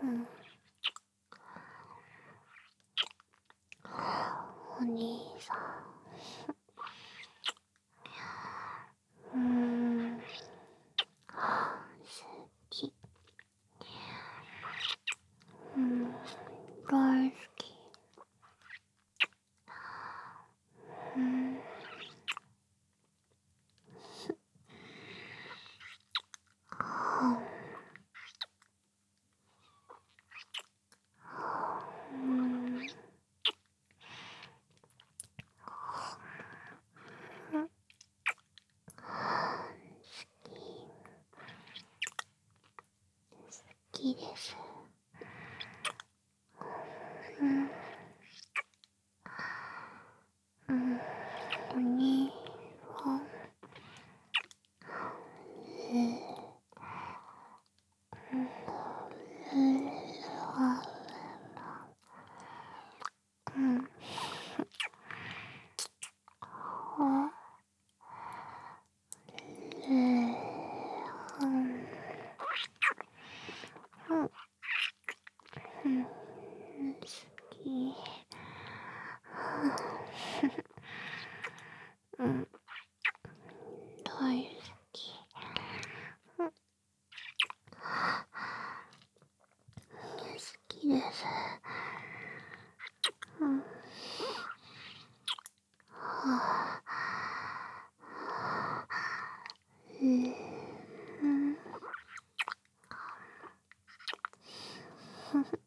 うん。お兄さん。好き。大好き。うん。好きです。うん。うん。お兄はうん。うん。好き。うん。大好き。好きです。うん。うん。